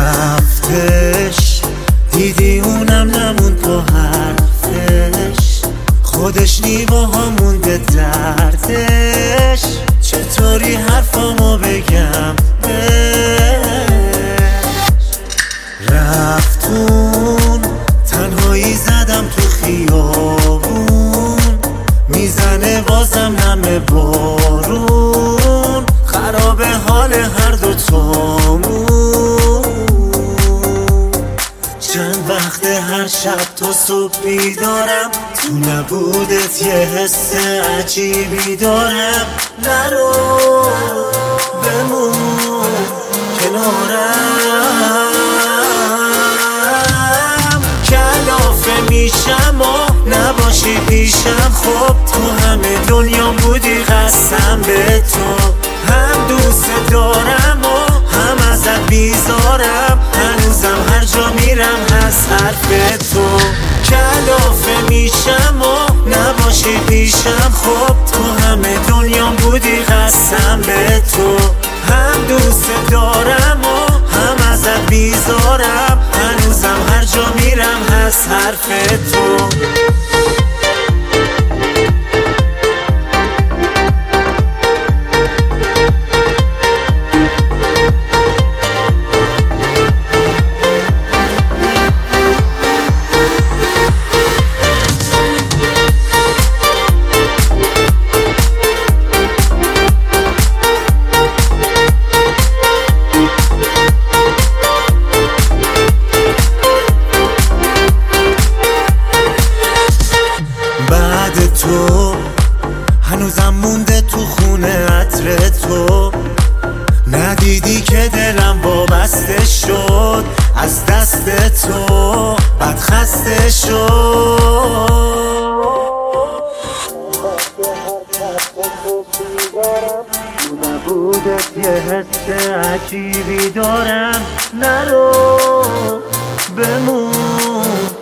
رفتش دیدی اونم نمون تو حرفش، خودش نیواها مونده دردش. چطوری حرفامو بگم رفتون تنهایی زدم تو خیابون، میزنه بازم نم بارون، خراب حال هر دو تامون. چند وقت هر شب تا صبح بیدارم، تو نبودت یه حس عجیبی دارم. نرو بمون کنارم، کلافه میشم و نباشی پیشم. خب تو همه دنیا بودی قسم به تو، هم دوست دارم و هم ازت بیزارم. هنوزم هر جا میرم هست حرف تو، کلافه میشم و نباشی پیشم. خب تو همه دنیا بودی قسم به تو، هم دوست دارم و هم ازت بیزارم. هنوزم هر جا میرم هست حرف تو. تو هنوزم مونده تو خونه عطر تو، ندیدی که دلم وابسته شد از دست تو، بد خسته شد. نبودت یه حس عجیبی دارم. نرو بمون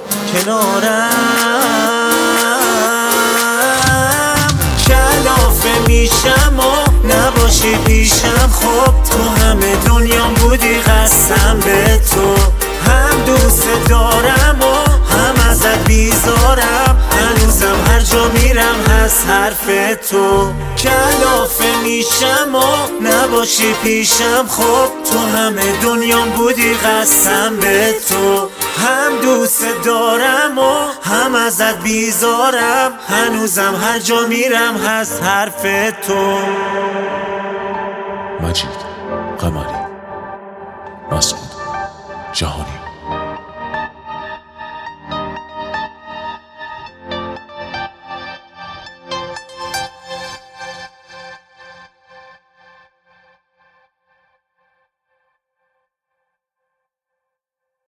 کنارم، میشم و نباشی پیشم. خب تو همه دنیا بودی قسم به تو، هم دوست دارم و هم ازت بیزارم. هنوزم هر جا میرم هست حرف تو، کلافه میشم و نباشی پیشم. خب تو همه دنیا بودی قسم به تو، هم دوست دارم و هم ازت بیزارم. هنوزم هر جا میرم هست حرف تو. مجید قمری، مسعود جهانی.